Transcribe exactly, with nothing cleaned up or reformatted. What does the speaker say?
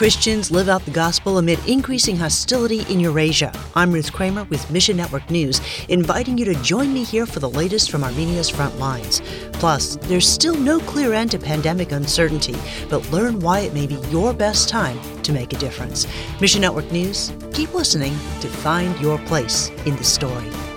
Christians live out the gospel amid increasing hostility in Eurasia. I'm Ruth Kramer with Mission Network News, inviting you to join me here for the latest from Armenia's front lines. Plus, there's still no clear end to pandemic uncertainty, but learn why it may be your best time to make a difference. Mission Network News, keep listening to find your place in the story.